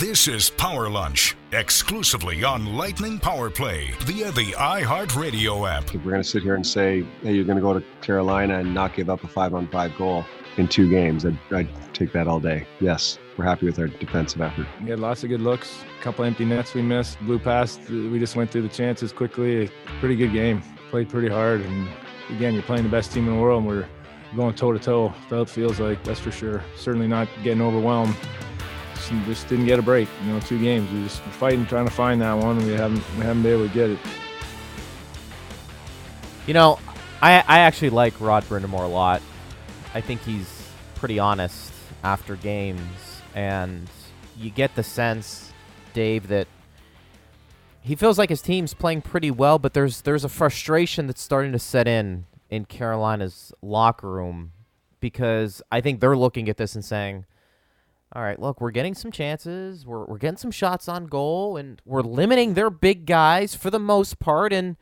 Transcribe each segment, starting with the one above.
This is Power Lunch, exclusively on Lightning Power Play via the iHeartRadio app. If we're going to sit here and say, hey, you're going to go to Carolina and not give up a 5-on-5 goal in 2 games, I'd take that all day. Yes, we're happy with our defensive effort. We had lots of good looks, a couple empty nets we missed, blew past. We just went through the chances quickly. Pretty good game. Played pretty hard. And again, you're playing the best team in the world, and we're going toe-to-toe. That's what it feels like, that's for sure. Certainly not getting overwhelmed. Just didn't get a break, 2 games. We just were fighting, trying to find that one, and we haven't been able to get it. I actually like Rod Brind'Amour a lot. I think he's pretty honest after games, and you get the sense, Dave, that he feels like his team's playing pretty well, but there's a frustration that's starting to set in Carolina's locker room, because I think they're looking at this and saying, all right, look, we're getting some chances, we're getting some shots on goal, and we're limiting their big guys for the most part, and,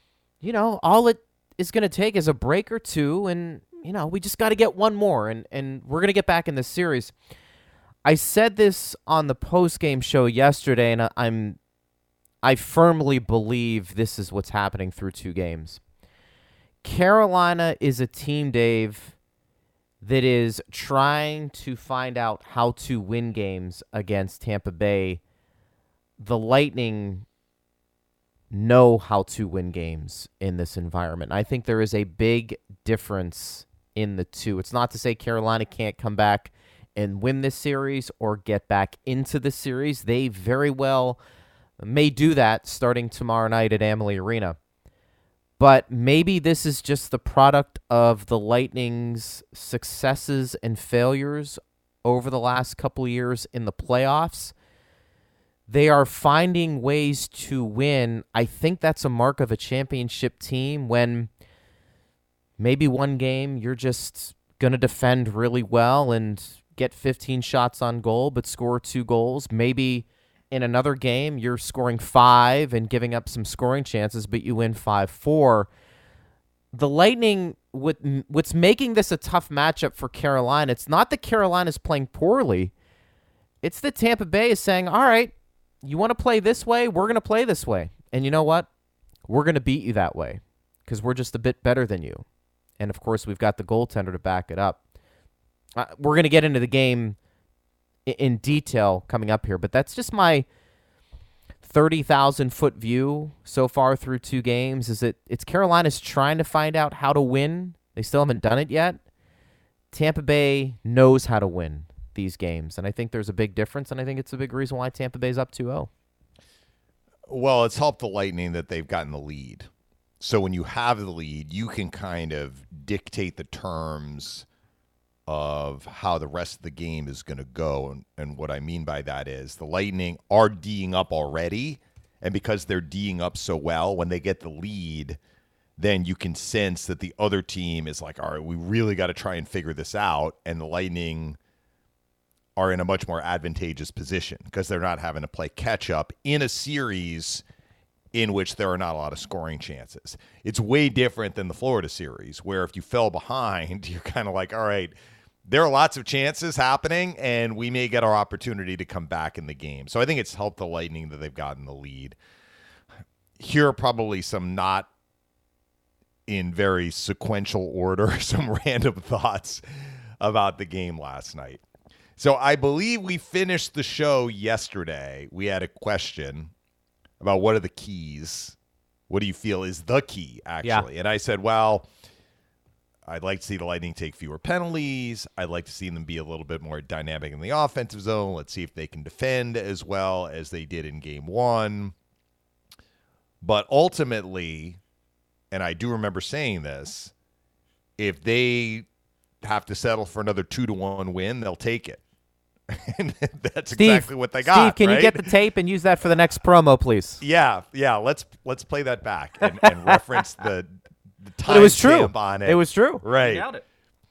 all it is going to take is a break or two, and, we just got to get one more, and we're going to get back in this series. I said this on the post-game show yesterday, and I firmly believe this is what's happening through 2 games. Carolina is a team, Dave, that is trying to find out how to win games against Tampa Bay. The Lightning know how to win games in this environment. I think there is a big difference in the two. It's not to say Carolina can't come back and win this series or get back into the series. They very well may do that starting tomorrow night at Amalie Arena. But maybe this is just the product of the Lightning's successes and failures over the last couple of years in the playoffs. They are finding ways to win. I think that's a mark of a championship team, when maybe one game you're just going to defend really well and get 15 shots on goal but score 2 goals. Maybe in another game, you're scoring 5 and giving up some scoring chances, but you win 5-4. The Lightning, what's making this a tough matchup for Carolina, it's not that Carolina's playing poorly. It's that Tampa Bay is saying, all right, you want to play this way? We're going to play this way. And you know what? We're going to beat you that way because we're just a bit better than you. And, of course, we've got the goaltender to back it up. We're going to get into the game in detail coming up here, but that's just my 30,000-foot view so far through 2 games. It's Carolina's trying to find out how to win. They still haven't done it yet. Tampa Bay knows how to win these games, and I think there's a big difference, and I think it's a big reason why Tampa Bay's up 2-0. Well, it's helped the Lightning that they've gotten the lead. So when you have the lead, you can kind of dictate the terms of how the rest of the game is going to go. And what I mean by that is the Lightning are D'ing up already, and because they're D'ing up so well, when they get the lead, then you can sense that the other team is like, all right, we really got to try and figure this out, and the Lightning are in a much more advantageous position because they're not having to play catch-up in a series in which there are not a lot of scoring chances. It's way different than the Florida series, where if you fell behind, you're kind of like, all right, there are lots of chances happening, and we may get our opportunity to come back in the game. So I think it's helped the Lightning that they've gotten the lead. Here are probably some not in very sequential order, some random thoughts about the game last night. So I believe we finished the show yesterday. We had a question about what are the keys. What do you feel is the key, actually? Yeah. And I said, well, I'd like to see the Lightning take fewer penalties. I'd like to see them be a little bit more dynamic in the offensive zone. Let's see if they can defend as well as they did in Game 1. But ultimately, and I do remember saying this, if they have to settle for another 2-1 win, they'll take it. And that's exactly what they got. Steve, can right? you get the tape and use that for the next promo, please? Yeah. Let's play that back and reference the time. But it was true. On it. It was true. Right. Nailed it.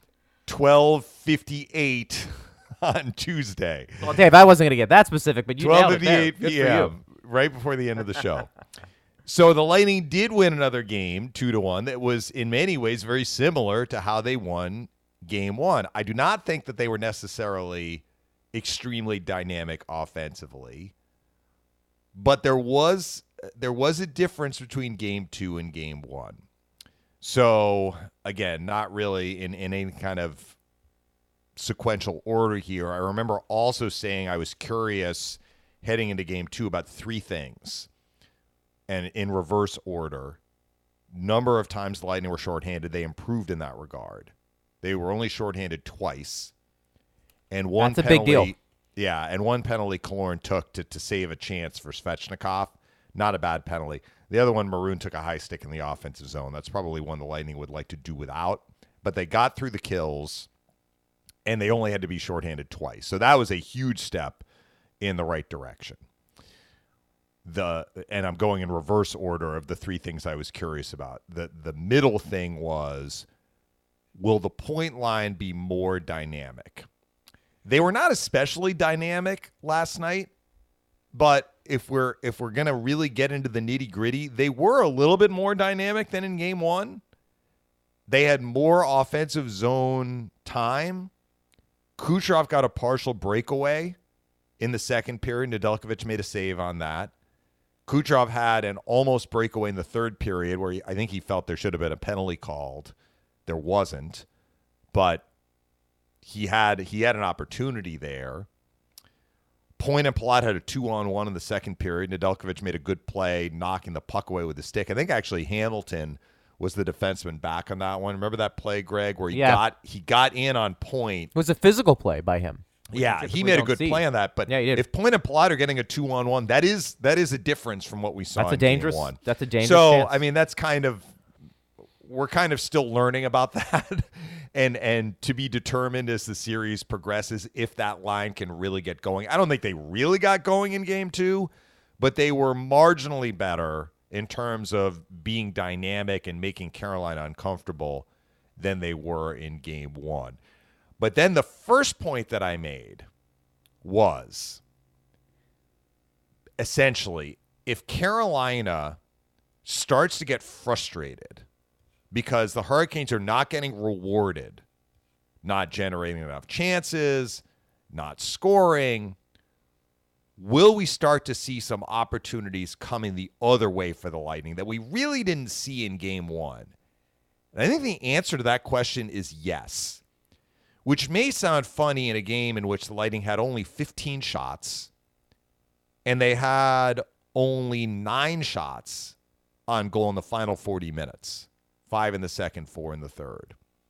12:58 on Tuesday. Well, Dave, I wasn't going to get that specific, but you nailed it there. 12:58 p.m. right before the end of the show. So the Lightning did win another game, 2-1. That was in many ways very similar to how they won Game 1. I do not think that they were necessarily extremely dynamic offensively. But there was a difference between game 2 and game 1. So, again, not really in any kind of sequential order here. I remember also saying I was curious heading into game 2 about 3 things. And in reverse order, number of times the Lightning were shorthanded, they improved in that regard. They were only shorthanded twice. And one That's a penalty, big deal. Yeah, and one penalty Killorn took to save a chance for Svechnikov. Not a bad penalty. The other one, Maroon took a high stick in the offensive zone. That's probably one the Lightning would like to do without. But they got through the kills, and they only had to be shorthanded twice. So that was a huge step in the right direction. And I'm going in reverse order of the 3 things I was curious about. The middle thing was, will the point line be more dynamic? They were not especially dynamic last night, but if we're going to really get into the nitty-gritty, they were a little bit more dynamic than in game 1. They had more offensive zone time. Kucherov got a partial breakaway in the second period. Nedeljkovic made a save on that. Kucherov had an almost breakaway in the third period where I think he felt there should have been a penalty called. There wasn't, but he had an opportunity there. Point and Palat had a 2-on-1 in the second period. Nedeljkovic made a good play, knocking the puck away with the stick. I think actually Hamilton was the defenseman back on that one. Remember that play, Greg, where he got in on Point? It was a physical play by him. Yeah, he made a good play on that. But if Point and Palat are getting a 2-on-1, that is a difference from what we saw in game 1. That's a dangerous So, chance. I mean, we're kind of still learning about that and to be determined as the series progresses if that line can really get going. I don't think they really got going in game 2, but they were marginally better in terms of being dynamic and making Carolina uncomfortable than they were in game 1. But then the first point that I made was essentially if Carolina starts to get frustrated because the Hurricanes are not getting rewarded, not generating enough chances, not scoring, will we start to see some opportunities coming the other way for the Lightning that we really didn't see in game 1? And I think the answer to that question is yes, which may sound funny in a game in which the Lightning had only 15 shots and they had only 9 shots on goal in the final 40 minutes. 5 in the second, 4 in the third.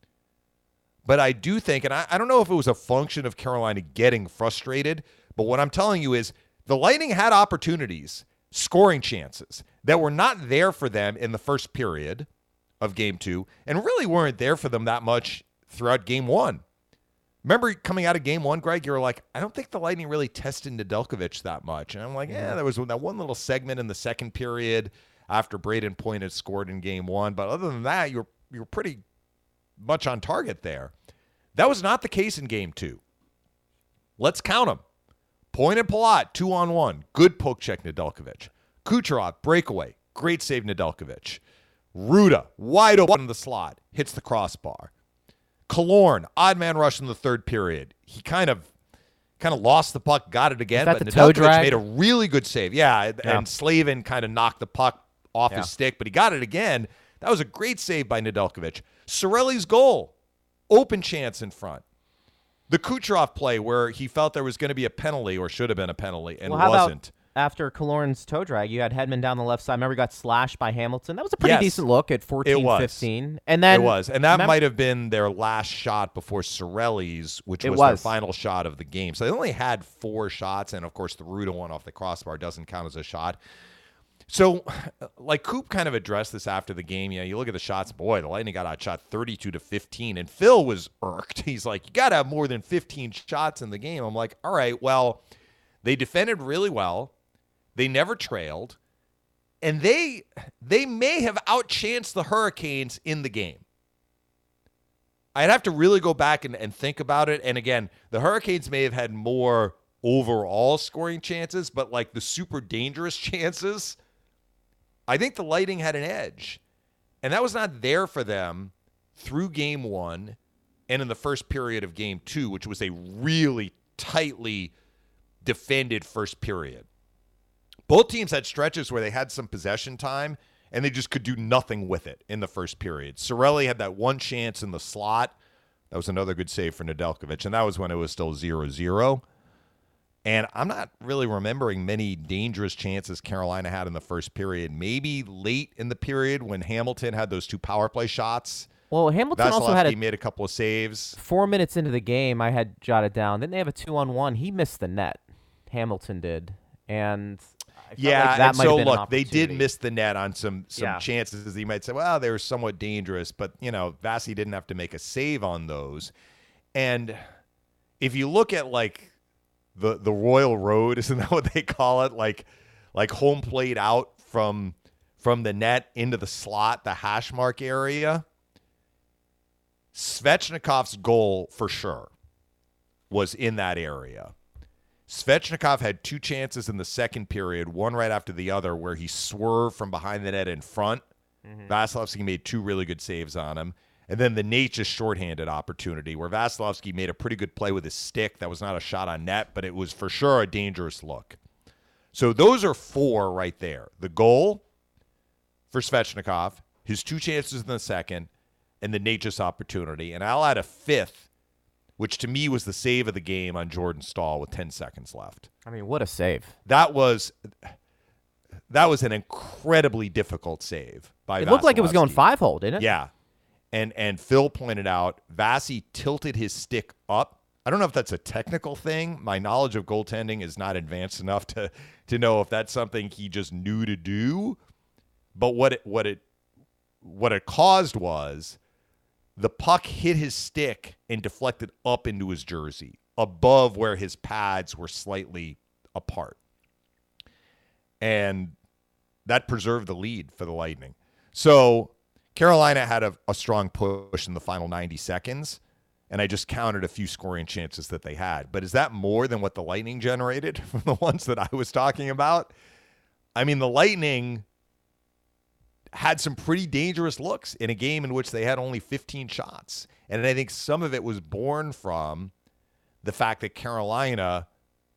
But I do think, and I don't know if it was a function of Carolina getting frustrated, but what I'm telling you is the Lightning had opportunities, scoring chances, that were not there for them in the first period of game 2, and really weren't there for them that much throughout game 1. Remember coming out of game 1, Greg, you were like, I don't think the Lightning really tested Nedeljkovic that much. And I'm like, there was that one little segment in the second period after Braden Point had scored in game 1. But other than that, you're pretty much on target there. That was not the case in game 2. Let's count them. Point and Palat, 2-on-1. Good poke check, Nedeljkovic. Kucherov, breakaway. Great save, Nedeljkovic. Ruda, wide open in the slot. Hits the crossbar. Killorn, odd man rush in the third period. He kind of lost the puck, got it again, but Nedeljkovic made a really good save. Yeah, and Slavin kind of knocked the puck off his stick, but he got it again. That was a great save by Nedeljkovic. Cirelli's goal, open chance in front. The Kucherov play where he felt there was going to be a penalty or should have been a penalty and wasn't. After Killorn's toe drag, you had Hedman down the left side. Remember, he got slashed by Hamilton. That was a pretty decent look at 14-15. And then it was. And that might have been their last shot before Cirelli's, which was their final shot of the game. So they only had 4 shots, and, of course, the Ruda one off the crossbar doesn't count as a shot. So, like, Coop kind of addressed this after the game. You look at the shots. Boy, the Lightning got outshot 32-15, and Phil was irked. He's like, you got to have more than 15 shots in the game. I'm like, all right, well, they defended really well. They never trailed, and they may have outchanced the Hurricanes in the game. I'd have to really go back and think about it. And again, the Hurricanes may have had more overall scoring chances, but like the super dangerous chances, I think the Lightning had an edge. And that was not there for them through game 1 and in the first period of game 2, which was a really tightly defended first period. Both teams had stretches where they had some possession time, and they just could do nothing with it in the first period. Cirelli had that one chance in the slot. That was another good save for Nedeljkovic, and that was when it was still 0-0. And I'm not really remembering many dangerous chances Carolina had in the first period. Maybe late in the period when Hamilton had those 2 power play shots. Well, Hamilton also had made a couple of saves. 4 minutes into the game, I had jotted down. Didn't they have a 2-on-1? He missed the net. Hamilton did. And I felt like that might have been an look, they did opportunity. miss the net on some chances. You might say, well, they were somewhat dangerous, but Vasi didn't have to make a save on those. And if you look at like the Royal Road, isn't that what they call it? Like home plate out from the net into the slot, the hash mark area. Svechnikov's goal for sure was in that area. Svechnikov had 2 chances in the second period, one right after the other, where he swerved from behind the net in front. Vasilevsky made 2 really good saves on him. And then the Natchez shorthanded opportunity where Vasilevsky made a pretty good play with his stick. That was not a shot on net, but it was for sure a dangerous look. So those are 4 right there. The goal for Svechnikov, his 2 chances in the second, and the Natchez opportunity. And I'll add a 5th, which to me was the save of the game on Jordan Staal with 10 seconds left. I mean, what a save. That was an incredibly difficult save by Vasilevsky. It looked like it was going 5-hole, didn't it? Yeah. And Phil pointed out, Vasi tilted his stick up. I don't know if that's a technical thing. My knowledge of goaltending is not advanced enough to know if that's something he just knew to do. But what it caused was the puck hit his stick and deflected up into his jersey, above where his pads were slightly apart. And that preserved the lead for the Lightning. So Carolina had a strong push in the final 90 seconds, and I just counted a few scoring chances that they had. But is that more than what the Lightning generated from the ones that I was talking about? I mean, the Lightning had some pretty dangerous looks in a game in which they had only 15 shots. And I think some of it was born from the fact that Carolina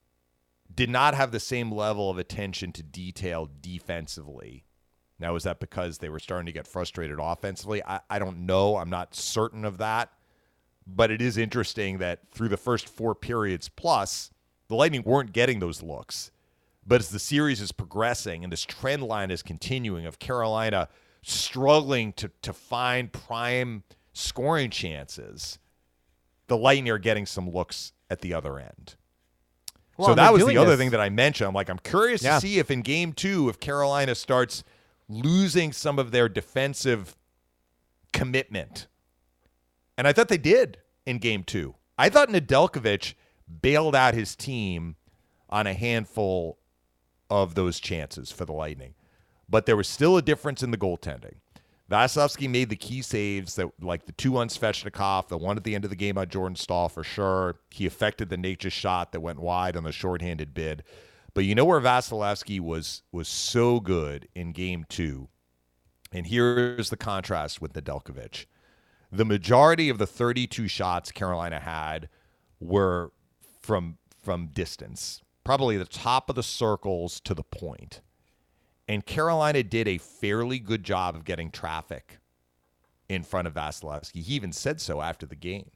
did not have the same level of attention to detail defensively. Now, is that because they were starting to get frustrated offensively? I don't know. I'm not certain of that. But it is interesting that through the first 4 periods plus, the Lightning weren't getting those looks. But as the series is progressing and this trend line is continuing of Carolina struggling to find prime scoring chances, the Lightning are getting some looks at the other end. Well, so that was the other this. thing that I mentioned. I'm curious to see if in game 2, if Carolina starts losing some of their defensive commitment. And I thought they did in game 2. I thought Nedeljkovic bailed out his team on a handful of those chances for the Lightning. But there was still a difference in the goaltending. Vasilevsky made the key saves, that like the 2 on Svechnikov, the one at the end of the game on Jordan Staal for sure. He affected the Natchez shot that went wide on the shorthanded bid. But you know where Vasilevsky was so good in game 2? And here's the contrast with Nedeljkovic. The majority of the 32 shots Carolina had were from distance, probably the top of the circles to the point. And Carolina did a fairly good job of getting traffic in front of Vasilevsky. He even said so after the game.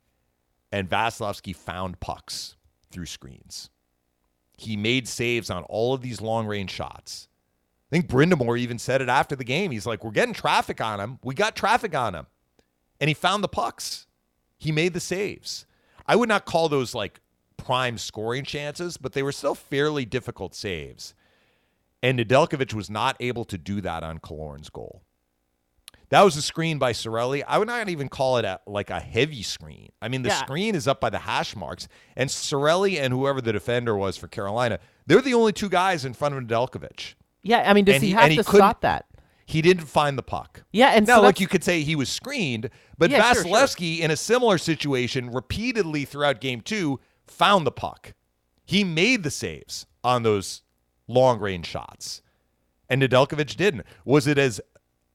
And Vasilevsky found pucks through screens. He made saves on all of these long-range shots. I think Brind'Amour even said it after the game. He's like, we're getting traffic on him. We got traffic on him. And he found the pucks. He made the saves. I would not call those like prime scoring chances, but they were still fairly difficult saves. And Nedeljkovic was not able to do that on Killorn's goal. That was a screen by Cirelli. I would not even call it a heavy screen. I mean, the screen is up by the hash marks. And Cirelli and whoever the defender was for Carolina, they're the only 2 guys in front of Nedeljkovic. Yeah, I mean, does he have to stop that? He didn't find the puck. Yeah, and now, so like you could say he was screened, but Yeah, Vasilevsky, in a similar situation, repeatedly throughout game 2, found the puck. He made the saves on those long-range shots, and Nedeljkovic didn't. Was it as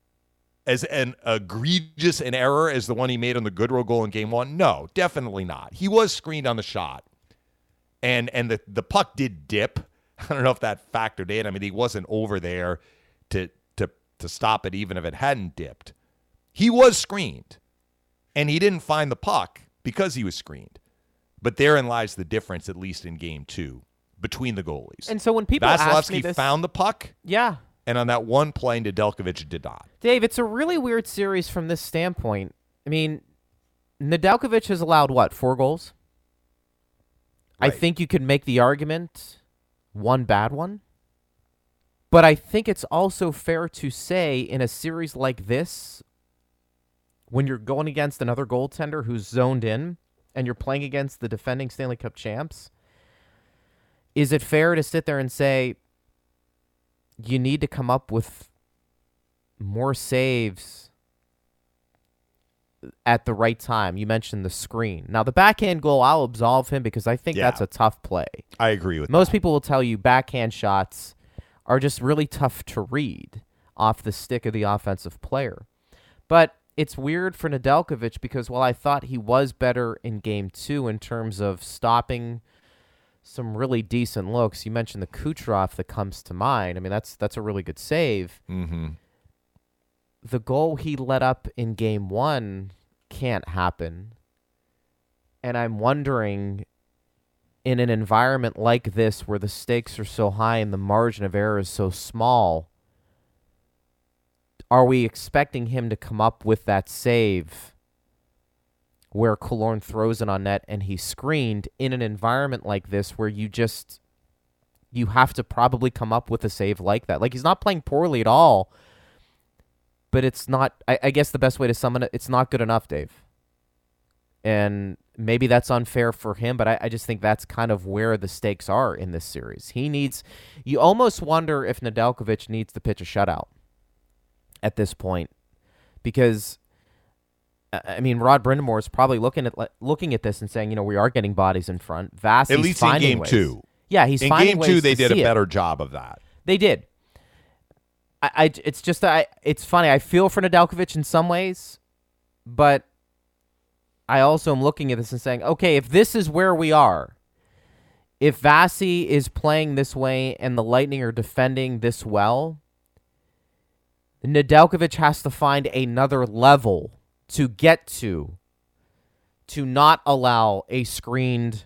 an egregious an error as the one he made on the Goodrow goal in game 1? No, definitely not. He was screened on the shot, And the puck did dip. I don't know if that factored in. I mean, he wasn't over there to stop it, even if it hadn't dipped. He was screened, and he didn't find the puck because he was screened. But therein lies the difference, at least in Game 2, between the goalies. And so when people ask me this, Vasilevsky found the puck, yeah, and on that one play, Nedeljkovic did not. Dave, it's a really weird series from this standpoint. I mean, Nedeljkovic has allowed, 4 goals? Right. I think you could make the argument one bad one. But I think it's also fair to say in a series like this, when you're going against another goaltender who's zoned in and you're playing against the defending Stanley Cup champs, is it fair to sit there and say you need to come up with more saves at the right time? You mentioned the screen. Now, the backhand goal, I'll absolve him because I think that's a tough play. I agree with Most that. people will tell you backhand shots are just really tough to read off the stick of the offensive player. But it's weird for Nedeljkovic because while I thought he was better in Game 2 in terms of stopping some really decent looks, you mentioned the Kucherov that comes to mind. I mean, that's a really good save. Mm-hmm. The goal he let up in Game 1 can't happen. And I'm wondering, in an environment like this where the stakes are so high and the margin of error is so small, are we expecting him to come up with that save where Killorn throws it on net and he's screened in an environment like this where you have to probably come up with a save like that? Like, he's not playing poorly at all, but it's not, I guess the best way to sum it, it's not good enough, Dave. And maybe that's unfair for him, but I just think that's kind of where the stakes are in this series. You almost wonder if Nedeljkovic needs to pitch a shutout at this point, because, I mean, Rod Brind'Amour is probably looking at this and saying, we are getting bodies in front. Vasi's at least in finding Game ways. 2. Yeah, he's finding in Game ways 2, they to did a see better it. job of that. They did. It's just that it's funny. I feel for Nedeljkovic in some ways, but I also am looking at this and saying, okay, if this is where we are, if Vasi is playing this way and the Lightning are defending this well, Nedeljkovic has to find another level to get to not allow a screened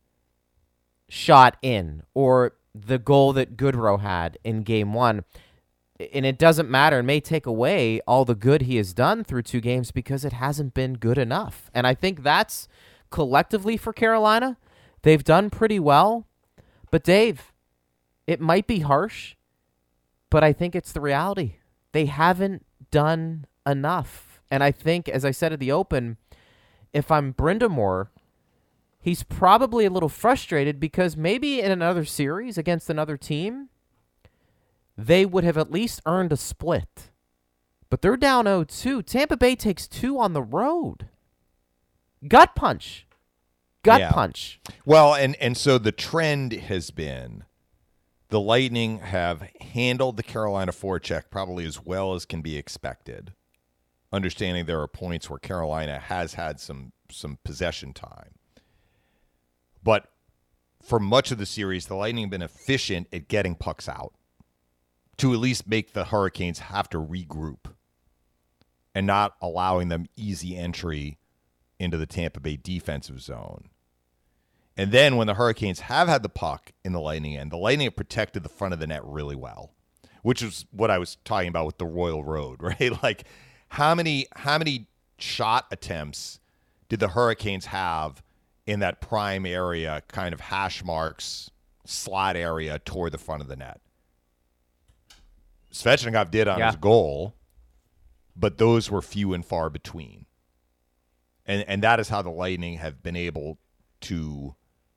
shot in, or the goal that Goodrow had in Game 1. And it doesn't matter. It may take away all the good he has done through 2 games because it hasn't been good enough. And I think that's collectively for Carolina. They've done pretty well. But, Dave, it might be harsh, but I think it's the reality. They haven't done enough. And I think, as I said at the Open, if I'm Brind'Amour, he's probably a little frustrated because maybe in another series against another team, they would have at least earned a split. But they're down 0-2. Tampa Bay takes 2 on the road. Gut punch. Punch. Well, and so the trend has been the Lightning have handled the Carolina forecheck probably as well as can be expected, understanding there are points where Carolina has had some possession time. But for much of the series, the Lightning have been efficient at getting pucks out to at least make the Hurricanes have to regroup and not allowing them easy entry into the Tampa Bay defensive zone. And then when the Hurricanes have had the puck in the Lightning end, the Lightning have protected the front of the net really well, which is what I was talking about with the Royal Road, right? Like, how many shot attempts did the Hurricanes have in that prime area, kind of hash marks, slot area toward the front of the net? Svechnikov did on his goal, but those were few and far between. And that is how the Lightning have been able to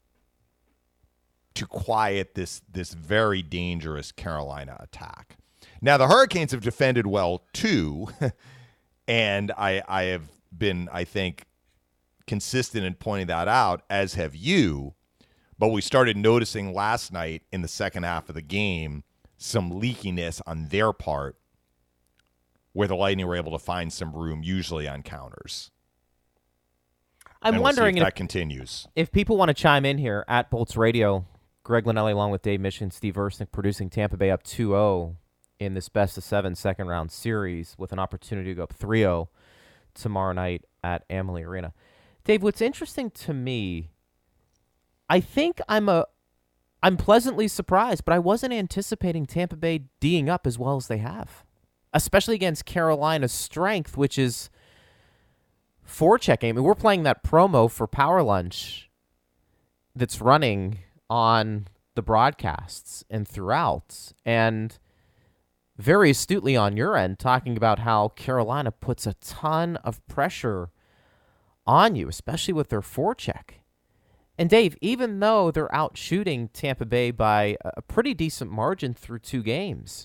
quiet this very dangerous Carolina attack. Now, the Hurricanes have defended well, too, and I have been, I think, consistent in pointing that out, as have you, but we started noticing last night in the second half of the game some leakiness on their part where the Lightning were able to find some room, usually on counters. I'm And wondering we'll see if that continues. if people want to chime in here at Bolts Radio. Greg Linnelli along with Dave Mission, Steve Versnick producing Tampa Bay up 2-0 in this best-of-7 second-round series with an opportunity to go up 3-0 tomorrow night at Amalie Arena. Dave, what's interesting to me, I think I'm pleasantly surprised, but I wasn't anticipating Tampa Bay D'ing up as well as they have, especially against Carolina's strength, which is forechecking. I mean, we're playing that promo for Power Lunch that's running on the broadcasts and throughout, and very astutely on your end, talking about how Carolina puts a ton of pressure on you, especially with their forecheck. And Dave, even though they're out shooting Tampa Bay by a pretty decent margin through 2 games,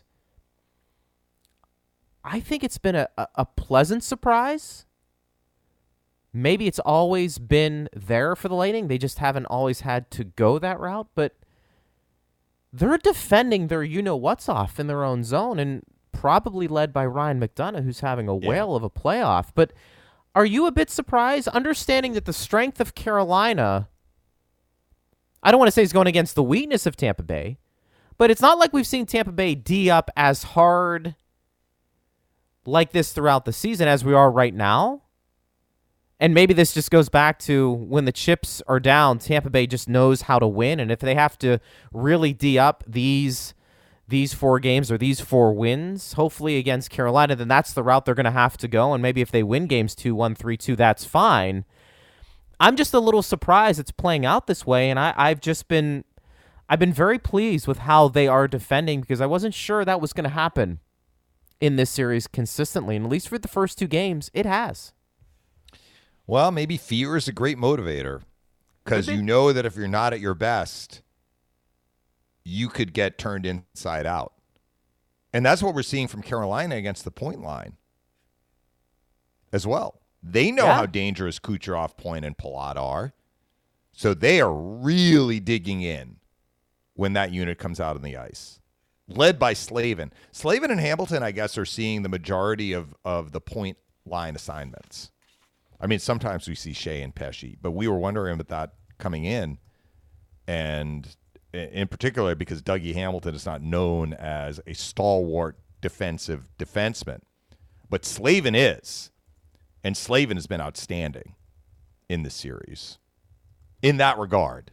I think it's been a pleasant surprise. Maybe it's always been there for the Lightning. They just haven't always had to go that route. But they're defending their you-know-what's off in their own zone, and probably led by Ryan McDonagh, who's having a whale of a playoff. But are you a bit surprised, understanding that the strength of Carolina, I don't want to say is going against the weakness of Tampa Bay, but it's not like we've seen Tampa Bay D up as hard like this throughout the season as we are right now? And maybe this just goes back to when the chips are down, Tampa Bay just knows how to win. And if they have to really D up these 4 games or these 4 wins, hopefully against Carolina, then that's the route they're going to have to go. And maybe if they win games 2-1, 3-2, that's fine. I'm just a little surprised it's playing out this way. And I've been very pleased with how they are defending, because I wasn't sure that was going to happen in this series consistently. And at least for the first 2 games, it has. Well, maybe fear is a great motivator, because you know that if you're not at your best, you could get turned inside out. And that's what we're seeing from Carolina against the point line as well. They know how dangerous Kucherov, Point, and Palat are, so they are really digging in when that unit comes out on the ice, led by Slavin. Slavin and Hamilton, I guess, are seeing the majority of the point line assignments. I mean, sometimes we see Shea and Pesce, but we were wondering about that coming in, and in particular because Dougie Hamilton is not known as a stalwart defensive defenseman, but Slavin is, and Slavin has been outstanding in this series in that regard.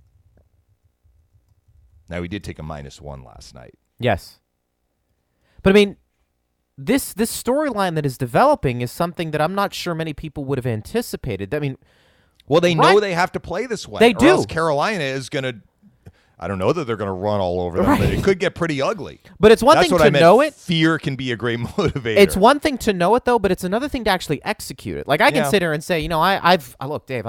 Now, we did take a -1 last night. Yes. But, I mean, this storyline that is developing is something that I'm not sure many people would have anticipated. I mean, well, they know they have to play this way. They do. Or else Carolina is going to, I don't know that they're going to run all over them, but it could get pretty ugly. But it's one thing to know it. Fear can be a great motivator. It's one thing to know it, though, but it's another thing to actually execute it. Like, I can sit here and say, you know, look, Dave,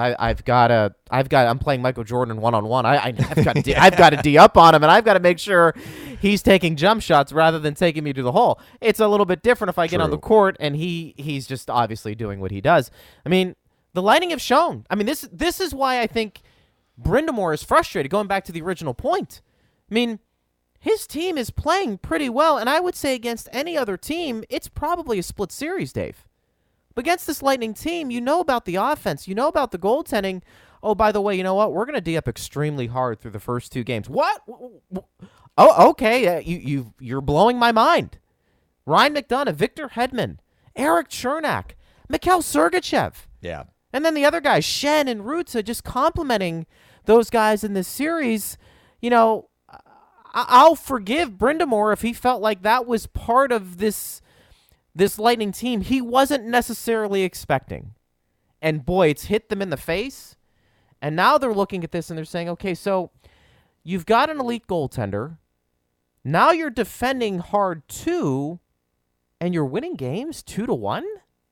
I'm playing Michael Jordan one-on-one. I've got to D up on him, and I've got to make sure he's taking jump shots rather than taking me to the hole. It's a little bit different if I get on the court and he's just obviously doing what he does. I mean, the Lightning have shown. I mean, this is why I think Brind'Amour is frustrated, going back to the original point. I mean, his team is playing pretty well, and I would say against any other team, it's probably a split series, Dave. But against this Lightning team, you know about the offense, you know about the goaltending. Oh, by the way, you know what? We're going to D up extremely hard through the first 2 games. What? Oh, okay. You're blowing my mind. Ryan McDonagh, Victor Hedman, Eric Chernak, Mikhail Sergachev. Yeah. And then the other guys, Shen and Rutsa, just complimenting those guys in this series. You know, I'll forgive Brind'Amour if he felt like that was part of this Lightning team he wasn't necessarily expecting. And boy, it's hit them in the face. And now they're looking at this and they're saying, okay, so you've got an elite goaltender. Now you're defending hard too, and you're winning games 2-1?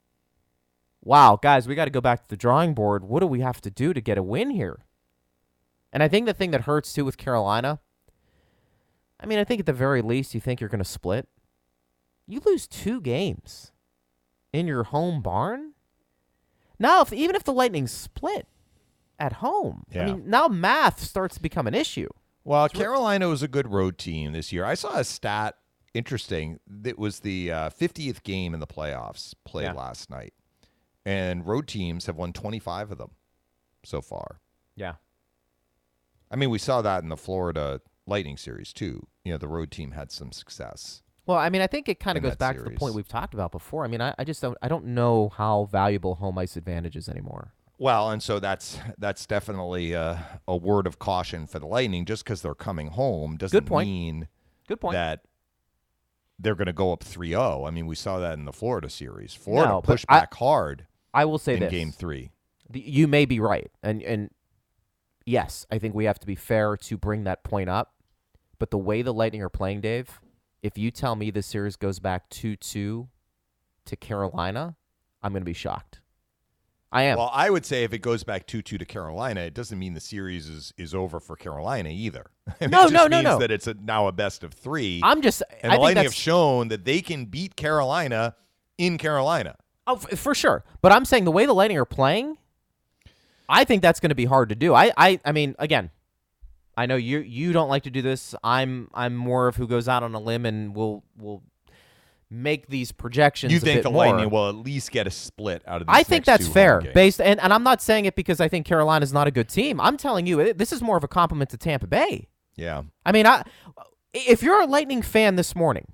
Wow, guys, we got to go back to the drawing board. What do we have to do to get a win here? And I think the thing that hurts, too, with Carolina, I mean, I think at the very least you think you're going to split. You lose 2 games in your home barn? Now, even if the Lightning split at home, I mean, now math starts to become an issue. Well, Carolina was a good road team this year. I saw a stat, interesting, that was the 50th game in the playoffs played last night. And road teams have won 25 of them. so far. Yeah. I mean, we saw that in the Florida Lightning series, too. You know, the road team had some success. Well, I mean, I think it kind of in goes that back to the series. point we've talked about before. I mean, I just don't know how valuable home ice advantage is anymore. Well, and so that's definitely a word of caution for the Lightning. Just because they're coming home doesn't mean Good point. that they're going to go up 3-0. I mean, we saw that in the Florida series. Florida No, but pushed back hard I will say in this. Game 3. You may be right. And yes, I think we have to be fair to bring that point up. But the way the Lightning are playing, Dave, if you tell me this series goes back 2-2 to Carolina, I'm going to be shocked. I am. Well, I would say if it goes back 2-2 to Carolina, it doesn't mean the series is over for Carolina either. It No, just no, means no. that it's now a best of 3. I'm just. And I the think Lightning that's have shown that they can beat Carolina in Carolina. Oh, for sure. But I'm saying the way the Lightning are playing, I think that's going to be hard to do. I mean, again, I know you don't like to do this. I'm more of who goes out on a limb and will make these projections. You a think bit the more. Lightning will at least get a split out of these I think next that's 2 fair. home games? Based and I'm not saying it because I think Carolina's not a good team. I'm telling you, this is more of a compliment to Tampa Bay. Yeah. I mean, if you're a Lightning fan this morning,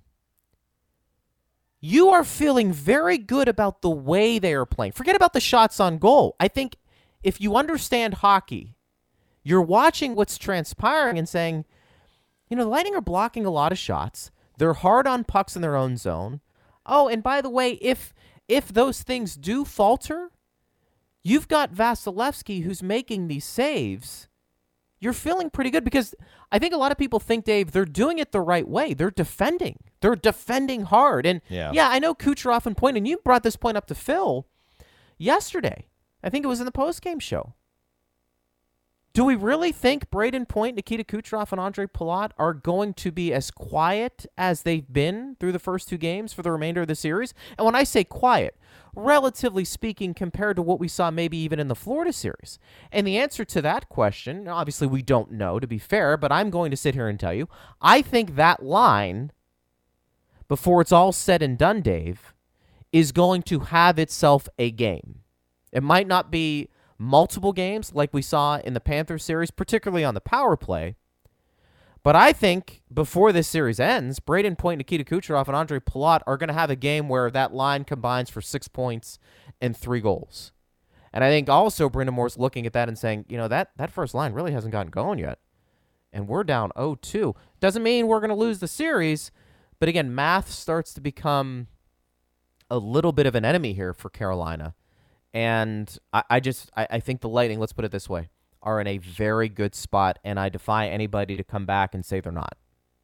you are feeling very good about the way they are playing. Forget about the shots on goal. I think if you understand hockey, you're watching what's transpiring and saying, you know, the Lightning are blocking a lot of shots. They're hard on pucks in their own zone. Oh, and by the way, if those things do falter, you've got Vasilevsky who's making these saves. You're feeling pretty good because I think a lot of people think, Dave, they're doing it the right way. They're defending. They're defending hard. And Yeah. I know Kucherov and Point, and you brought this point up to Phil yesterday. I think it was in the postgame show. Do we really think Braden Point, Nikita Kucherov, and Andre Palat are going to be as quiet as they've been through the first 2 games for the remainder of the series? And when I say quiet, relatively speaking, compared to what we saw maybe even in the Florida series. And the answer to that question, obviously we don't know, to be fair, but I'm going to sit here and tell you, I think that line, before it's all said and done, Dave, is going to have itself a game. It might not be multiple games like we saw in the Panthers series, particularly on the power play. But I think before this series ends, Braden Point, Nikita Kucherov, and Andre Palat are going to have a game where that line combines for 6 points and 3 goals. And I think also Brendan Moore's looking at that and saying, you know, that first line really hasn't gotten going yet. And we're down 0-2. Doesn't mean we're going to lose the series. But again, math starts to become a little bit of an enemy here for Carolina. And I think the Lightning, let's put it this way, are in a very good spot, and I defy anybody to come back and say they're not.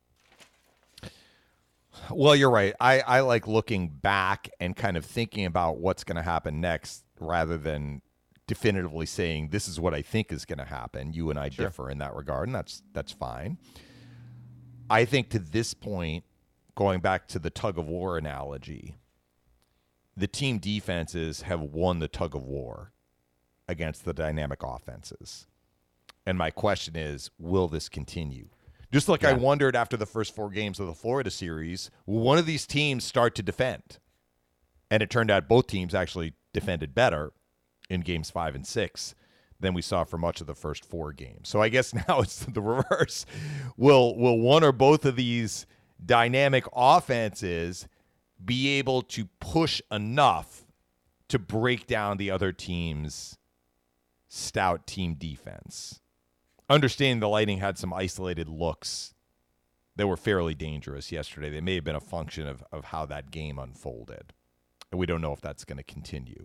Well, you're right. I like looking back and kind of thinking about what's going to happen next rather than definitively saying this is what I think is going to happen. You and I differ in that regard, and that's fine. I think to this point, going back to the tug of war analogy, the team defenses have won the tug of war against the dynamic offenses. And my question is, will this continue? Just like I wondered after the first 4 games of the Florida series, will one of these teams start to defend? And it turned out both teams actually defended better in games 5 and 6 than we saw for much of the first 4 games. So I guess now it's the reverse. Will one or both of these dynamic offenses be able to push enough to break down the other team's stout team defense? Understanding the Lightning had some isolated looks that were fairly dangerous yesterday. They may have been a function of how that game unfolded. And we don't know if that's going to continue.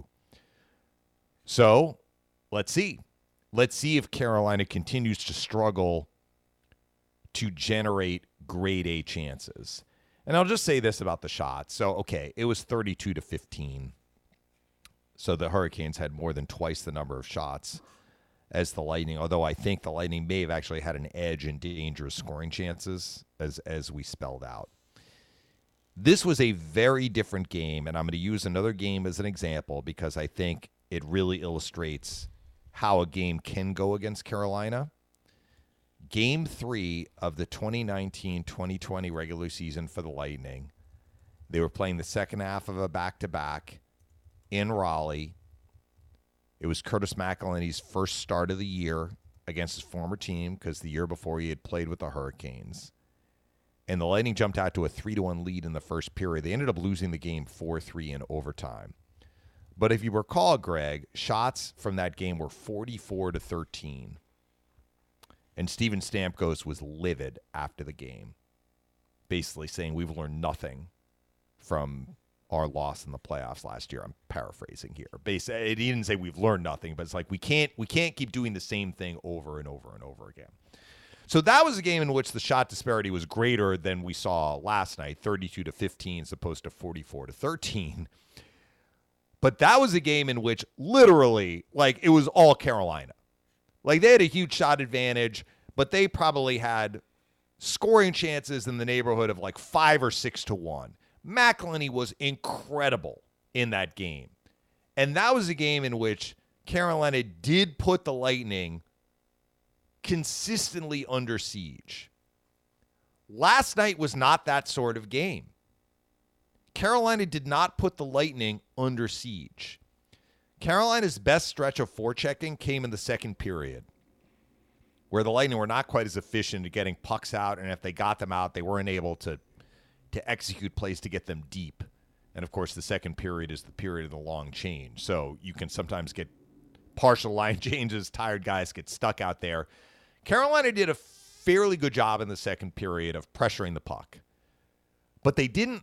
So let's see. Let's see if Carolina continues to struggle to generate grade A chances. And I'll just say this about the shots. So, okay, it was 32-15. So the Hurricanes had more than twice the number of shots as the Lightning, although I think the Lightning may have actually had an edge in dangerous scoring chances as we spelled out. This was a very different game, and I'm going to use another game as an example because I think it really illustrates how a game can go against Carolina. Game 3 of the 2019-2020 regular season for the Lightning. They were playing the second half of a back-to-back in Raleigh. It was Curtis McElhinney's first start of the year against his former team because the year before he had played with the Hurricanes. And the Lightning jumped out to a 3-1 lead in the first period. They ended up losing the game 4-3 in overtime. But if you recall, Greg, shots from that game were 44-13. And Steven Stamkos was livid after the game, basically saying we've learned nothing from our loss in the playoffs last year. I'm paraphrasing here. Basically, he didn't say we've learned nothing, but it's like we can't keep doing the same thing over and over and over again. So that was a game in which the shot disparity was greater than we saw last night, 32-15 as opposed to 44-13. But that was a game in which literally, like, it was all Carolina. Like, they had a huge shot advantage, but they probably had scoring chances in the neighborhood of like 5 or 6-1. McElhinney was incredible in that game. And that was a game in which Carolina did put the Lightning consistently under siege. Last night was not that sort of game. Carolina did not put the Lightning under siege. Carolina's best stretch of forechecking came in the second period, where the Lightning were not quite as efficient at getting pucks out, and if they got them out, they weren't able to execute plays to get them deep. And, of course, the second period is the period of the long change, so you can sometimes get partial line changes, tired guys get stuck out there. Carolina did a fairly good job in the second period of pressuring the puck, but they didn't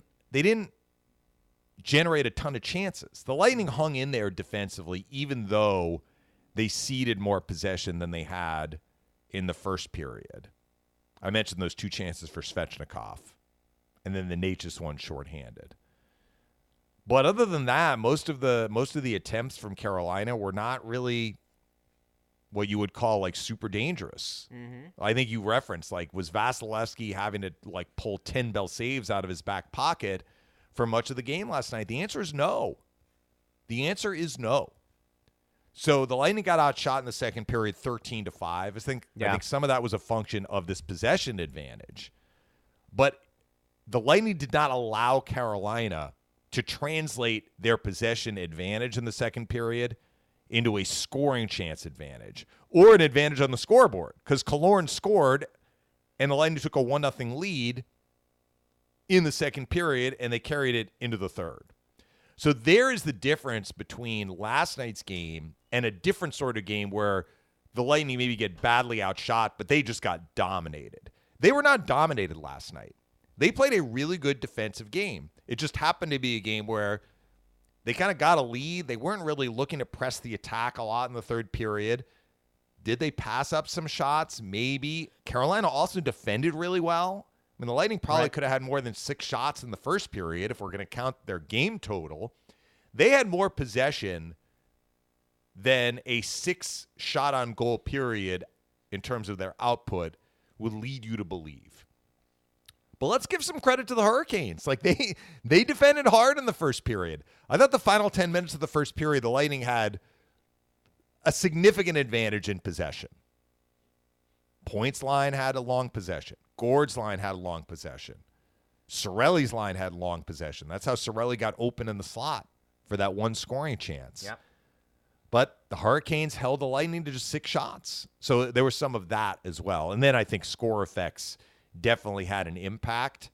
generate a ton of chances. The Lightning hung in there defensively, even though they ceded more possession than they had in the first period. I mentioned those 2 chances for Svechnikov, and then the Natchez one shorthanded. But other than that, most of the attempts from Carolina were not really what you would call like super dangerous. Mm-hmm. I think you referenced, like, was Vasilevsky having to like pull 10 bell saves out of his back pocket for much of the game last night? The answer is no. The answer is no. So the Lightning got outshot in the second period 13-5. I think some of that was a function of this possession advantage. But the Lightning did not allow Carolina to translate their possession advantage in the second period into a scoring chance advantage or an advantage on the scoreboard, because Killorn scored and the Lightning took a 1-0 lead in the second period, and they carried it into the third. So there is the difference between last night's game and a different sort of game where the Lightning maybe get badly outshot, but they just got dominated. They were not dominated last night. They played a really good defensive game. It just happened to be a game where they kind of got a lead. They weren't really looking to press the attack a lot in the third period. Did they pass up some shots? Maybe. Carolina also defended really well. I mean, the Lightning probably could have had more than 6 shots in the first period if we're going to count their game total. They had more possession than a 6-shot-on-goal period in terms of their output would lead you to believe. But let's give some credit to the Hurricanes. Like, they defended hard in the first period. I thought the final 10 minutes of the first period, the Lightning had a significant advantage in possession. Points line had a long possession. Gord's line had a long possession. Cirelli's line had long possession. That's how Cirelli got open in the slot for that one scoring chance. Yep. But the Hurricanes held the Lightning to just 6 shots. So there was some of that as well. And then I think score effects definitely had an impact.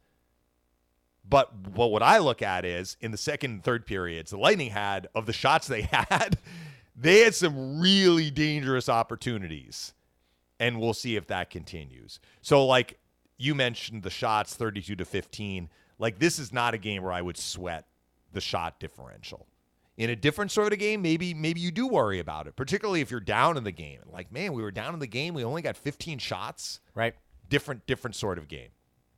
But what I look at is in the second and third periods, the Lightning had, of the shots they had some really dangerous opportunities. And we'll see if that continues. So, like you mentioned, the shots 32-15. Like, this is not a game where I would sweat the shot differential. In a different sort of game, maybe you do worry about it, particularly if you're down in the game. Like, man, we were down in the game. We only got 15 shots. Right. Different sort of game.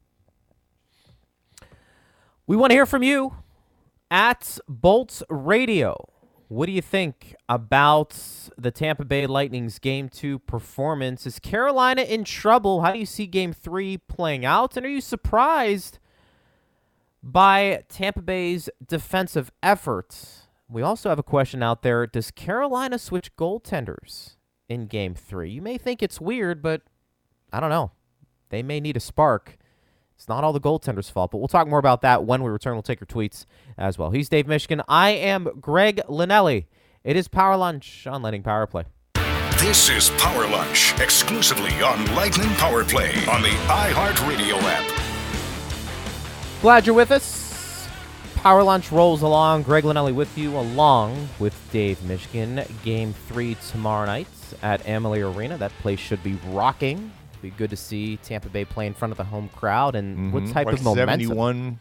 We want to hear from you at Bolts Radio. What do you think about the Tampa Bay Lightning's Game 2 performance? Is Carolina in trouble? How do you see Game 3 playing out? And are you surprised by Tampa Bay's defensive efforts? We also have a question out there. Does Carolina switch goaltenders in Game 3? You may think it's weird, but I don't know. They may need a spark. It's not all the goaltenders' fault, but we'll talk more about that when we return. We'll take your tweets as well. He's Dave Mishkin. I am Greg Linelli, It is Power Lunch on Lightning Power Play. This is Power Lunch, exclusively on Lightning Power Play on the iHeartRadio app. Glad you're with us. Power Lunch rolls along. Greg Linnelli with you, along with Dave Michigan. Game 3 tomorrow night at Amalie Arena. That place should be rocking. Be good to see Tampa Bay play in front of the home crowd. And what type of momentum?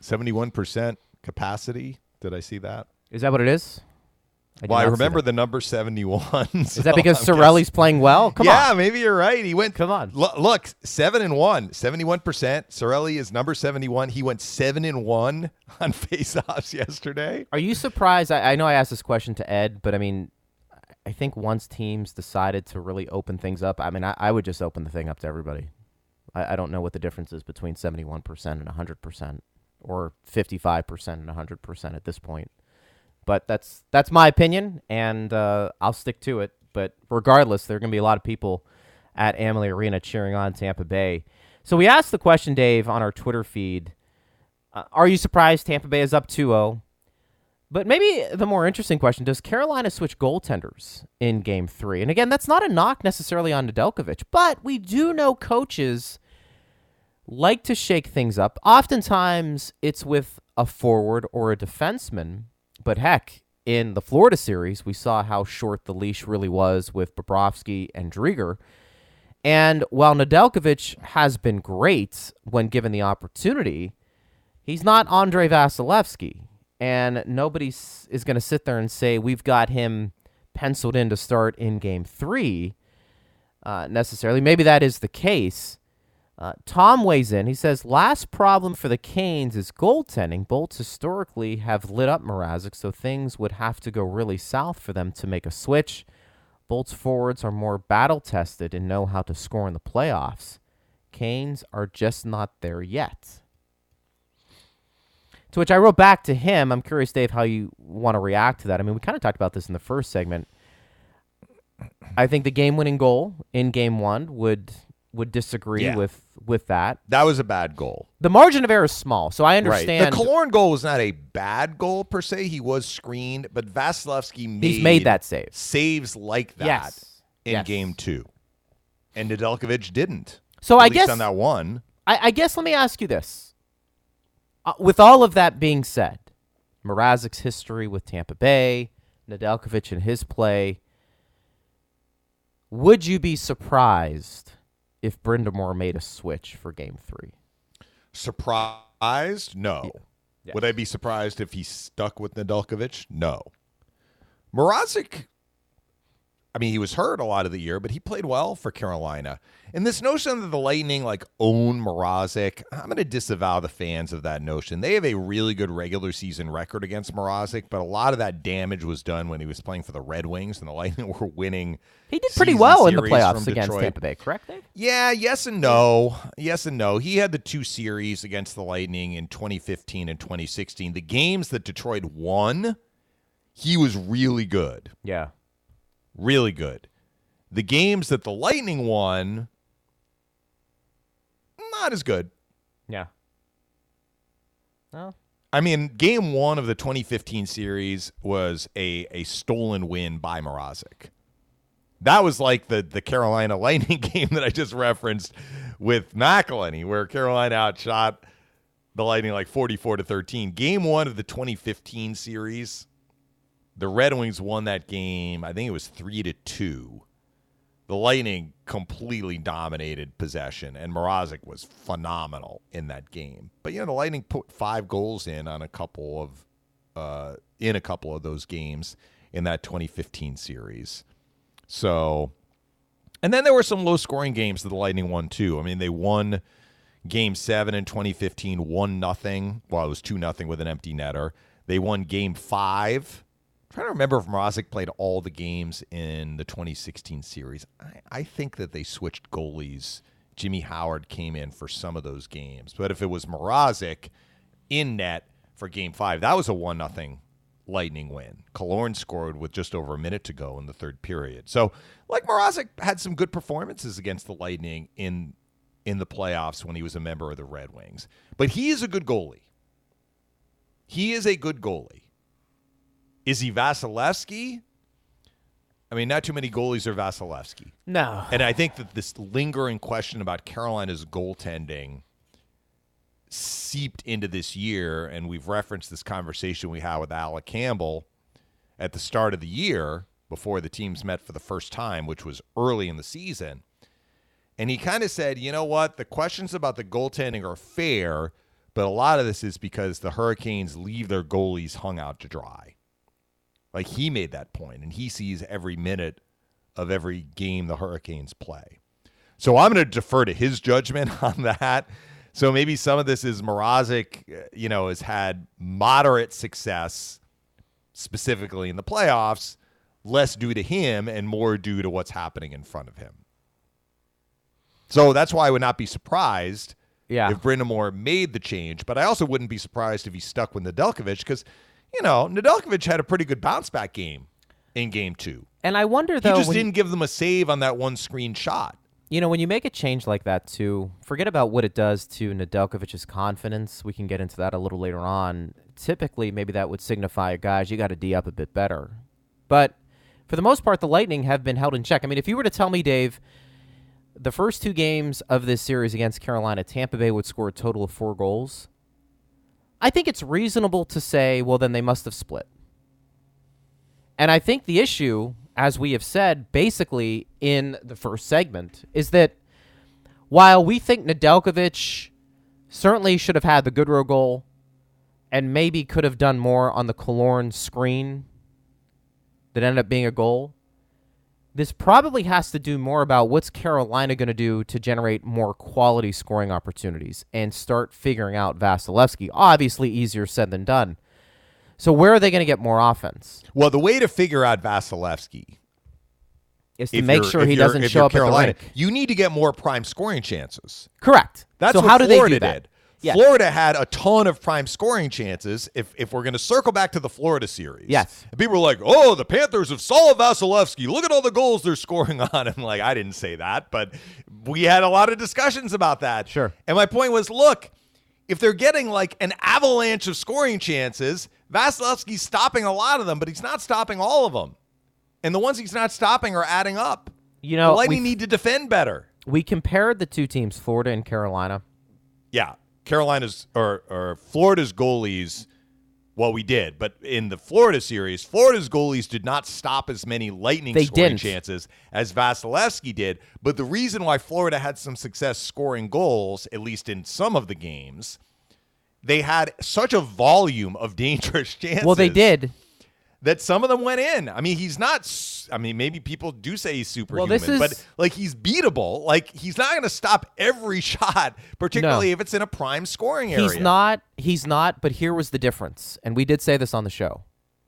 71% capacity. Did I see that? Is that what it is? I remember the number 71. Is that because Cirelli's playing well? Come on. Yeah, maybe you're right. He went. Come on. Look, 7-1, 71%. Cirelli is number 71. He went 7-1 on faceoffs yesterday. Are you surprised? I know I asked this question to Ed, but I mean, I think once teams decided to really open things up, I mean, I would just open the thing up to everybody. I don't know what the difference is between 71% and 100% or 55% and 100% at this point. But that's my opinion, and I'll stick to it. But regardless, there are going to be a lot of people at Amalie Arena cheering on Tampa Bay. So we asked the question, Dave, on our Twitter feed, are you surprised Tampa Bay is up 2-0? But maybe the more interesting question, does Carolina switch goaltenders in Game 3? And again, that's not a knock necessarily on Nedeljkovic, but we do know coaches like to shake things up. Oftentimes, it's with a forward or a defenseman. But heck, in the Florida series, we saw how short the leash really was with Bobrovsky and Driedger. And while Nedeljkovic has been great when given the opportunity, he's not Andrei Vasilevsky. And nobody is going to sit there and say, we've got him penciled in to start in Game 3 necessarily. Maybe that is the case. Tom weighs in. He says, last problem for the Canes is goaltending. Bolts historically have lit up Mrazek, so things would have to go really south for them to make a switch. Bolts forwards are more battle-tested and know how to score in the playoffs. Canes are just not there yet. To which I wrote back to him, I'm curious, Dave, how you want to react to that. I mean, we kind of talked about this in the first segment. I think the game-winning goal in Game 1 would disagree with that. That was a bad goal. The margin of error is small, so I understand. Right. The Killorn goal was not a bad goal per se. He was screened, but Vasilevsky made that save. Saves like that in Game 2. And Nedeljkovic didn't. So at least on that one. I guess let me ask you this. With all of that being said, Mrazek's history with Tampa Bay, Nedeljkovic and his play, would you be surprised if Brind'Amour made a switch for Game 3? Surprised? No. Yeah. Would I be surprised if he stuck with Nedeljkovic? No. Mrazek, I mean, he was hurt a lot of the year, but he played well for Carolina. And this notion that the Lightning own Mrazek, I'm going to disavow the fans of that notion. They have a really good regular season record against Mrazek, but a lot of that damage was done when he was playing for the Red Wings, and the Lightning were winning. He did pretty well in the playoffs against Tampa Bay, correct, Dave? Yeah, yes and no. Yes and no. He had the 2 series against the Lightning in 2015 and 2016. The games that Detroit won, he was really good. Yeah. Really good. The games that the Lightning won, not as good. Yeah. Well, I mean, Game 1 of the 2015 series was a stolen win by Mrazek. That was like the Carolina Lightning game that I just referenced with McElhinney, where Carolina outshot the Lightning 44-13. Game 1 of the 2015 series, the Red Wings won that game. I think it was 3-2. The Lightning completely dominated possession, and Mrazek was phenomenal in that game. But the Lightning put 5 goals in on a couple of those games in that 2015 series. So, and then there were some low-scoring games that the Lightning won too. I mean, they won Game 7 in 2015, 1-0. Well, it was 2-0 with an empty netter. They won Game 5. I'm trying to remember if Mrazek played all the games in the 2016 series. I think that they switched goalies. Jimmy Howard came in for some of those games. But if it was Mrazek in net for Game 5, that was a 1-0 Lightning win. Killorn scored with just over a minute to go in the third period. So, Mrazek had some good performances against the Lightning in the playoffs when he was a member of the Red Wings. But he is a good goalie. He is a good goalie. Is he Vasilevsky? I mean, not too many goalies are Vasilevsky. No. And I think that this lingering question about Carolina's goaltending seeped into this year, and we've referenced this conversation we had with Alec Campbell at the start of the year before the teams met for the first time, which was early in the season. And he kind of said, you know what, the questions about the goaltending are fair, but a lot of this is because the Hurricanes leave their goalies hung out to dry. Like, he made that point, and he sees every minute of every game the Hurricanes play. So I'm going to defer to his judgment on that. So maybe some of this is Mrazek, has had moderate success, specifically in the playoffs, less due to him and more due to what's happening in front of him. So that's why I would not be surprised if Brind'Amour made the change, but I also wouldn't be surprised if he stuck with Nedeljkovic because, Nedeljkovic had a pretty good bounce-back game in Game 2. And I wonder, though, he just didn't give them a save on that one screen shot. When you make a change like that, too, forget about what it does to Nedeljkovic's confidence. We can get into that a little later on. Typically, maybe that would signify, guys, you got to D up a bit better. But for the most part, the Lightning have been held in check. I mean, if you were to tell me, Dave, the first 2 games of this series against Carolina, Tampa Bay would score a total of 4 goals, I think it's reasonable to say, well, then they must have split. And I think the issue, as we have said basically in the first segment, is that while we think Nedeljkovic certainly should have had the Goodrow goal and maybe could have done more on the Killorn screen that ended up being a goal, this probably has to do more about what's Carolina going to do to generate more quality scoring opportunities and start figuring out Vasilevsky. Obviously easier said than done. So where are they going to get more offense? Well, the way to figure out Vasilevsky is to make sure he doesn't show up at the rink. You need to get more prime scoring chances. Correct. That's so what how do Florida they do that? did. Yes. Florida had a ton of prime scoring chances. If we're going to circle back to the Florida series, yes. And people were like, "Oh, the Panthers have solved Vasilevsky. Look at all the goals they're scoring on." I'm like, I didn't say that, but we had a lot of discussions about that. Sure. And my point was, look, if they're getting like an avalanche of scoring chances, Vasilevsky's stopping a lot of them, but he's not stopping all of them. And the ones he's not stopping are adding up. The Lightning need to defend better. We compared the 2 teams, Florida and Carolina. Yeah. Carolina's or Florida's goalies, well, we did, but in the Florida series, Florida's goalies did not stop as many Lightning scoring chances as Vasilevsky did. But the reason why Florida had some success scoring goals, at least in some of the games, they had such a volume of dangerous chances. Well, they did. That some of them went in. I mean, he's not. I mean, maybe people do say he's superhuman, but like he's beatable. Like he's not going to stop every shot, particularly if it's in a prime scoring area. He's not. But here was the difference, and we did say this on the show.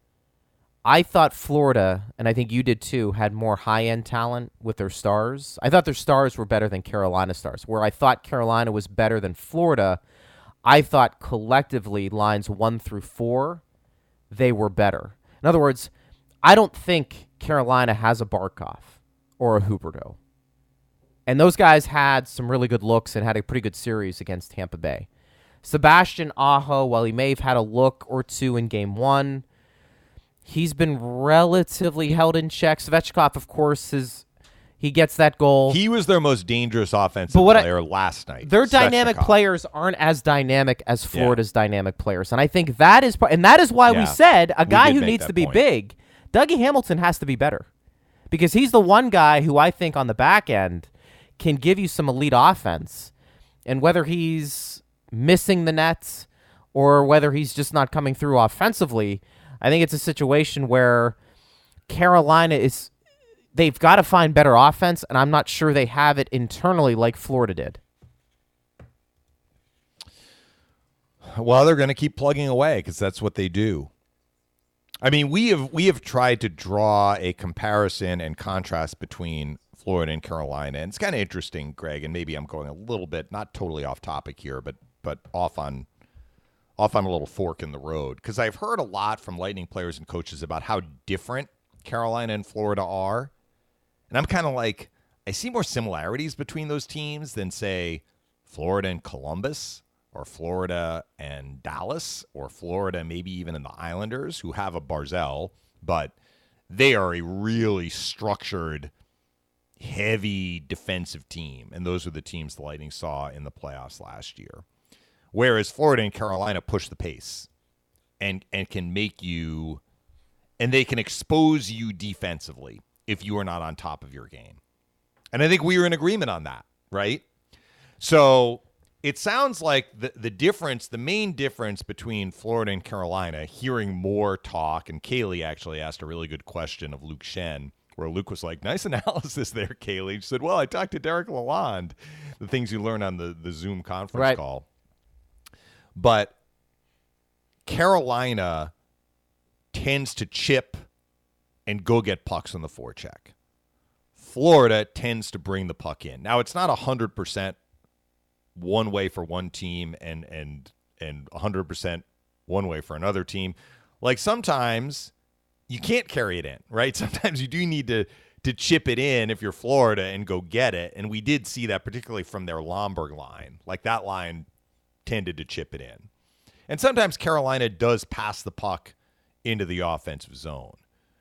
I thought Florida, and I think you did too, had more high-end talent with their stars. I thought their stars were better than Carolina stars. Where I thought Carolina was better than Florida, I thought collectively lines 1 through 4, they were better. In other words, I don't think Carolina has a Barkov or a Huberdeau. And those guys had some really good looks and had a pretty good series against Tampa Bay. Sebastian Aho, while he may have had a look or 2 in Game 1, he's been relatively held in check. Svechnikov, of course, he gets that goal. He was their most dangerous offensive player last night. Their dynamic players aren't as dynamic as Florida's dynamic players. And I think that is why we said a guy who needs to be big, Dougie Hamilton has to be better. Because he's the one guy who I think on the back end can give you some elite offense. And whether he's missing the nets or whether he's just not coming through offensively, I think it's a situation where Carolina they've got to find better offense, and I'm not sure they have it internally like Florida did. Well, they're going to keep plugging away because that's what they do. I mean, we have tried to draw a comparison and contrast between Florida and Carolina, and it's kind of interesting, Greg, and maybe I'm going a little bit, not totally off topic here, but off on a little fork in the road, because I've heard a lot from Lightning players and coaches about how different Carolina and Florida are. And I'm kind of like, I see more similarities between those teams than, say, Florida and Columbus or Florida and Dallas or Florida maybe even in the Islanders, who have a Barzal, but they are a really structured, heavy defensive team, and those are the teams the Lightning saw in the playoffs last year. Whereas Florida and Carolina push the pace and can make you, and they can expose you defensively if you are not on top of your game. And I think we were in agreement on that, right? So it sounds like the main difference between Florida and Carolina, hearing more talk, and Kaylee actually asked a really good question of Luke Shen, where Luke was like, nice analysis there, Kaylee. She said, well, I talked to Derek Lalonde, the things you learn on the Zoom conference call. But Carolina tends to chip and go get pucks on the forecheck. Florida tends to bring the puck in. Now, it's not 100% one way for one team and 100% one way for another team. Like sometimes you can't carry it in, right? Sometimes you do need to chip it in if you're Florida and go get it. And we did see that particularly from their Lomberg line. Like that line tended to chip it in. And sometimes Carolina does pass the puck into the offensive zone.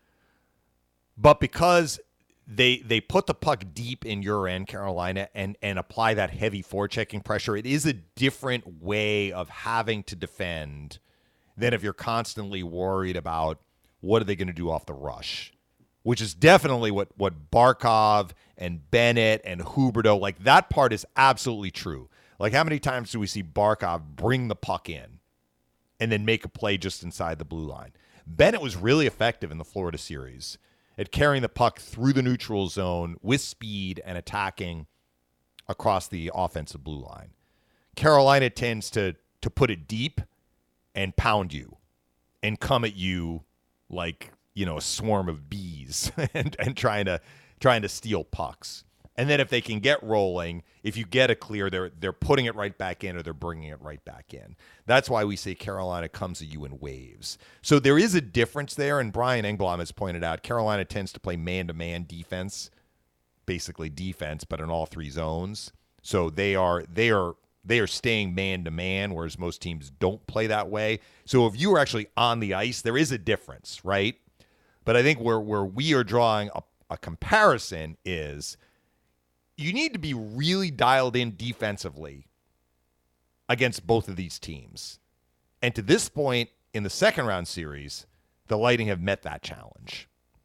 But because they put the puck deep in your end, Carolina, and apply that heavy forechecking pressure, it is a different way of having to defend than if you're constantly worried about what are they going to do off the rush, which is definitely what Barkov and Bennett and Huberdeau, like that part is absolutely true. Like how many times do we see Barkov bring the puck in and then make a play just inside the blue line? Bennett was really effective in the Florida series at carrying the puck through the neutral zone with speed and attacking across the offensive blue line. Carolina tends to put it deep and pound you and come at you like, you know, a swarm of bees and trying to steal pucks. And then if they can get rolling, if you get a clear, they're putting it right back in or they're bringing it right back in. That's why we say Carolina comes at you in waves. So there is a difference there, and Brian Engblom has pointed out Carolina tends to play man-to-man defense, basically defense, but in all three zones. So they are staying man-to-man, whereas most teams don't play that way. So if you are actually on the ice, there is a difference, right? But I think where we are drawing a comparison is you need to be really dialed in defensively against both of these teams. And to this point in the second round series, the Lightning have met that challenge.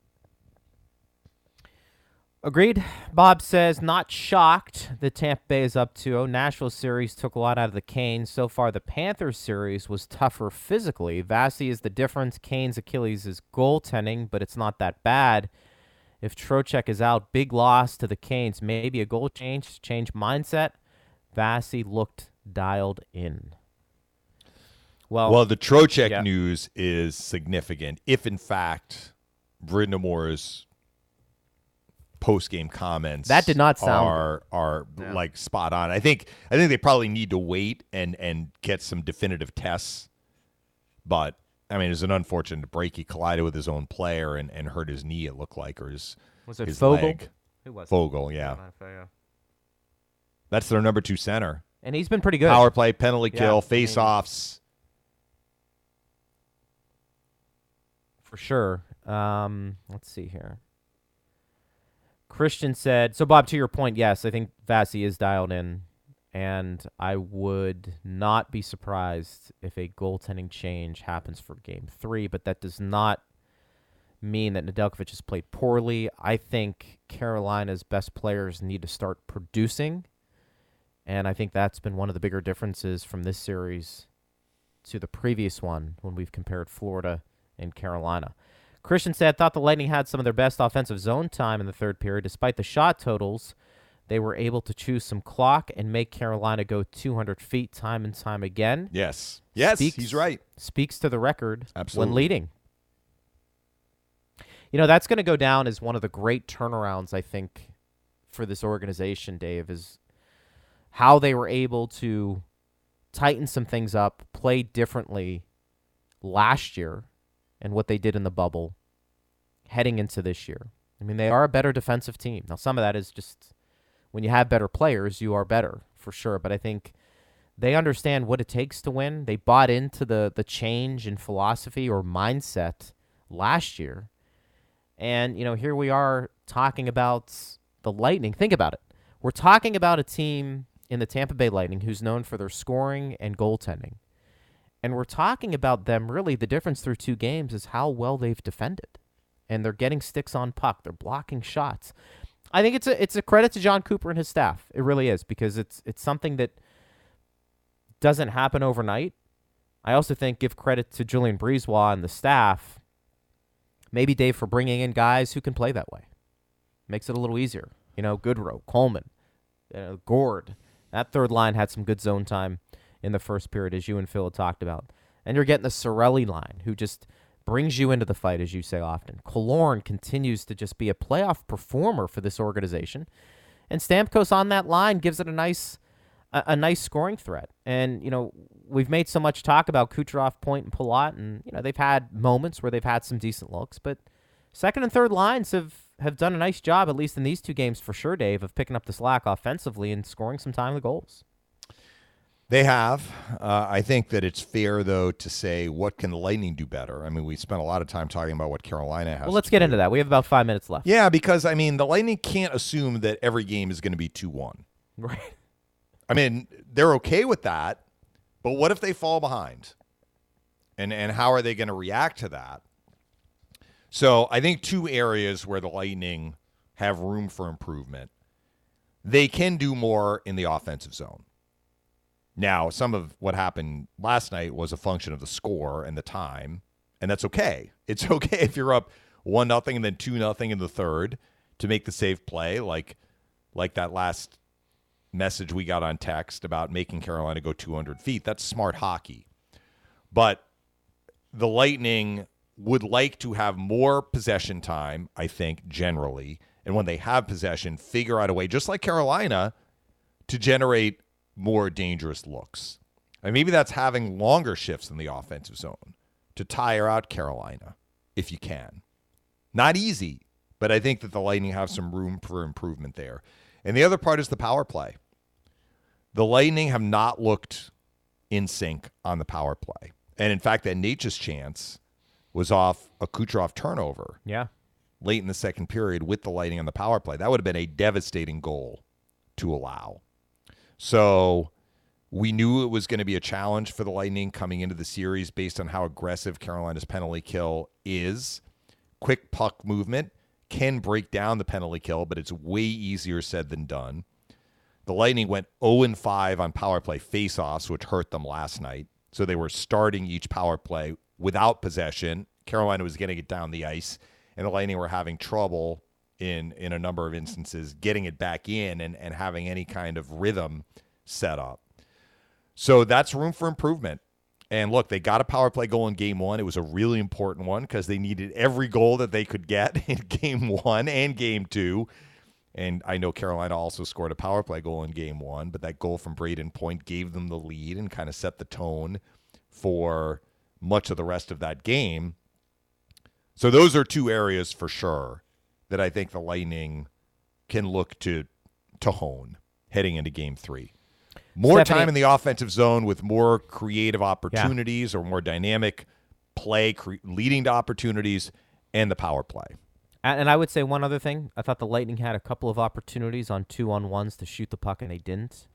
Agreed. Bob says, not shocked that Tampa Bay is up 2-0. Nashville series took a lot out of the Canes. So far, the Panthers series was tougher physically. Vasi is the difference. Canes' Achilles is goaltending, but it's not that bad. If Trocheck is out, big loss to the Canes. Maybe a goal change mindset. Vasi looked dialed in. Well, the Trocheck news is significant. If, in fact, Brind'Amour's post-game comments that did not sound are like spot on. I think they probably need to wait and get some definitive tests. But I mean, it was an unfortunate break. He collided with his own player and hurt his knee, it looked like, or his Vogel? leg. Who was Vogel, it? yeah. That's their number 2 center. And he's been pretty good. Power play, penalty kill, face-offs. For sure. Let's see here. Christian said, so Bob, to your point, yes, I think Vasi is dialed in. And I would not be surprised if a goaltending change happens for Game 3, but that does not mean that Nedeljkovic has played poorly. I think Carolina's best players need to start producing, and I think that's been one of the bigger differences from this series to the previous one when we've compared Florida and Carolina. Christian said, thought the Lightning had some of their best offensive zone time in the third period. Despite the shot totals, they were able to choose some clock and make Carolina go 200 feet time and time again. Yes, he's right. Speaks to the record Absolutely. when leading. You know, that's going to go down as one of the great turnarounds, I think, for this organization, Dave, is how they were able to tighten some things up, play differently last year, and what they did in the bubble heading into this year. I mean, they are a better defensive team. Now, some of that is just when you have better players, you are better, for sure. But I think they understand what it takes to win. They bought into the change in philosophy or mindset last year. And, here we are talking about the Lightning. Think about it. We're talking about a team in the Tampa Bay Lightning who's known for their scoring and goaltending. And we're talking about them, really, the difference through 2 games is how well they've defended. And they're getting sticks on puck. They're blocking shots. I think it's a credit to John Cooper and his staff. It really is, because it's something that doesn't happen overnight. I also think give credit to Julian Breezewa and the staff, maybe Dave, for bringing in guys who can play that way. Makes it a little easier. Goodrow, Coleman, Gord. That third line had some good zone time in the first period, as you and Phil had talked about. And you're getting the Cirelli line, who just brings you into the fight, as you say often. Killorn continues to just be a playoff performer for this organization. And Stamkos on that line gives it a nice scoring threat. And, we've made so much talk about Kucherov, Point, and Palat, and, they've had moments where they've had some decent looks. But second and third lines have done a nice job, at least in these 2 games for sure, Dave, of picking up the slack offensively and scoring some time with goals. They have. I think that it's fair, though, to say, what can the Lightning do better? I mean, we spent a lot of time talking about what Carolina has. Well, let's get into that. We have about 5 minutes left. Yeah, because, the Lightning can't assume that every game is going to be 2-1. Right. They're okay with that, but what if they fall behind? And how are they going to react to that? So I think 2 areas where the Lightning have room for improvement. They can do more in the offensive zone. Now, some of what happened last night was a function of the score and the time, and that's okay. It's okay if you're up 1-0 and then 2-0 in the third to make the save play, like that last message we got on text about making Carolina go 200 feet. That's smart hockey. But the Lightning would like to have more possession time, I think, generally, and when they have possession, figure out a way, just like Carolina, to generate more dangerous looks. Maybe that's having longer shifts in the offensive zone to tire out Carolina, if you can. Not easy, but I think that the Lightning have some room for improvement there. And the other part is the power play. The Lightning have not looked in sync on the power play. And in fact, that Nature's chance was off a Kucherov turnover. Yeah. Late in the second period with the Lightning on the power play. That would have been a devastating goal to allow. So we knew it was going to be a challenge for the Lightning coming into the series based on how aggressive Carolina's penalty kill is. Quick puck movement can break down the penalty kill, but it's way easier said than done. The Lightning went 0-5 on power play faceoffs, which hurt them last night. So they were starting each power play without possession. Carolina was getting it down the ice, and the Lightning were having trouble in a number of instances getting it back in and having any kind of rhythm set up. So that's room for improvement. And look, they got a power play goal in game 1. It was a really important one because they needed every goal that they could get in game 1 and game 2. And I know Carolina also scored a power play goal in game 1, but that goal from Braden Point gave them the lead and kind of set the tone for much of the rest of that game. So those are 2 areas for sure that I think the Lightning can look to hone heading into game 3. More Stephanie, time in the offensive zone with more creative opportunities or more dynamic play leading to opportunities, and the power play. And I would say one other thing. I thought the Lightning had a couple of opportunities on 2-on-1s to shoot the puck, and they didn't.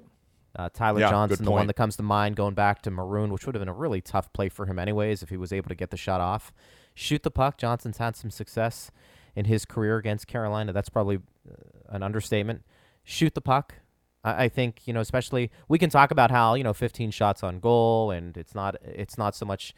Tyler Johnson, the one that comes to mind, going back to Maroon, which would have been a really tough play for him anyways if he was able to get the shot off. Shoot the puck. Johnson's had some success in his career against Carolina. That's probably an understatement. Shoot the puck. I think, especially we can talk about how, 15 shots on goal, and it's not so much,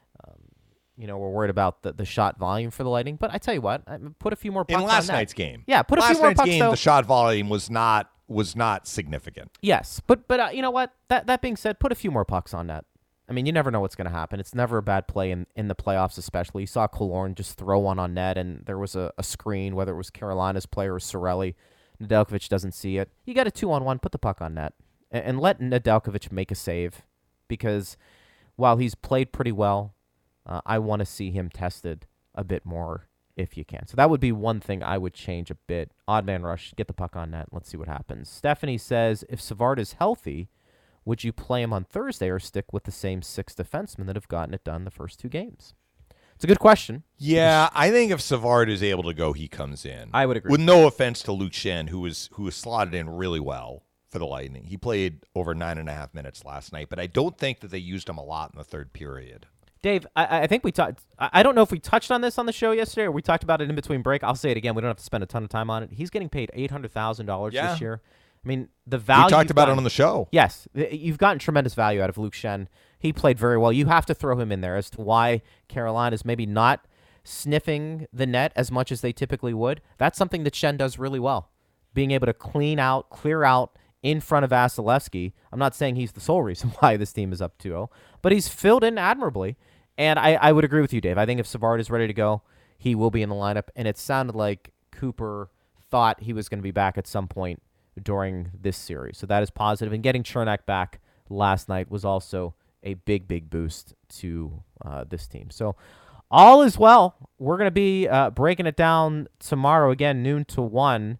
we're worried about the shot volume for the Lightning. But I tell you what, put a few more pucks on that. In last night's game. Yeah, put a few more pucks. Last night's game, the shot volume was not significant. Yes, but you know what? That being said, put a few more pucks on net. I mean, you never know what's going to happen. It's never a bad play in the playoffs, especially. You saw Killorn just throw one on net, and there was a screen, whether it was Carolina's player or Cirelli. Nedeljkovic doesn't see it. You got a 2-on-1, put the puck on net, and let Nedeljkovic make a save, because while he's played pretty well, I want to see him tested a bit more if you can. So that would be one thing I would change a bit. Odd man rush, get the puck on net, let's see what happens. Stephanie says, if Savard is healthy, would you play him on Thursday or stick with the same 6 defensemen that have gotten it done the first 2 games? It's a good question. Yeah, I think if Savard is able to go, he comes in. I would agree. With no offense to Luke Shen, who was slotted in really well for the Lightning. He played over 9.5 minutes last night, but I don't think that they used him a lot in the third period. Dave, I think we talked. I don't know if we touched on this on the show yesterday or we talked about it in between break. I'll say it again. We don't have to spend a ton of time on it. He's getting paid $800,000 this year. I mean, the value. We talked about it on the show. Yes, you've gotten tremendous value out of Luke Shen. He played very well. You have to throw him in there as to why Carolina's maybe not sniffing the net as much as they typically would. That's something that Shen does really well, being able to clear out in front of Vasilevsky. I'm not saying he's the sole reason why this team is up 2-0, but he's filled in admirably. And I would agree with you, Dave. I think if Savard is ready to go, he will be in the lineup. And it sounded like Cooper thought he was going to be back at some point during this series. So that is positive. And getting Chernak back last night was also a big, big boost to this team. So all is well. We're going to be breaking it down tomorrow, again, noon to 1.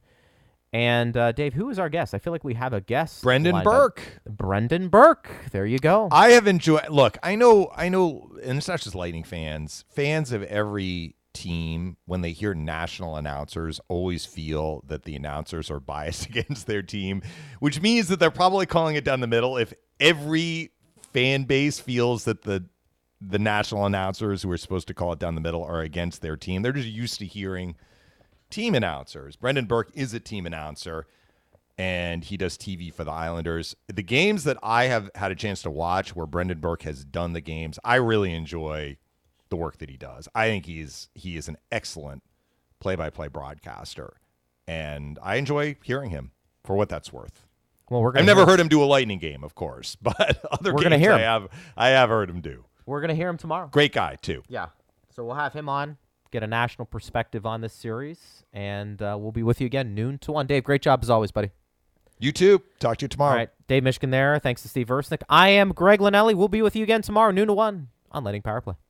And, Dave, who is our guest? I feel like we have a guest. Brendan Burke. Brendan Burke. There you go. I have enjoyed. Look, I know, and it's not just Lightning fans. Fans of every team, when they hear national announcers, always feel that the announcers are biased against their team, which means that they're probably calling it down the middle. If every fan base feels that the national announcers who are supposed to call it down the middle are against their team, they're just used to hearing team announcers. Brendan Burke is a team announcer, and he does TV for the Islanders. The games that I have had a chance to watch where Brendan Burke has done the games, I really enjoy the work that he does. I think he is an excellent play-by-play broadcaster, and I enjoy hearing him for what that's worth. Well, I've never heard him do a Lightning game, of course, but other games I have heard him do. We're going to hear him tomorrow. Great guy, too. Yeah. So we'll have him on, get a national perspective on this series, and we'll be with you again noon to 1. Dave, great job as always, buddy. You too. Talk to you tomorrow. All right. Dave Mishkin there. Thanks to Steve Versnick. I am Greg Linnelli. We'll be with you again tomorrow, noon to 1 on Lightning Power Play.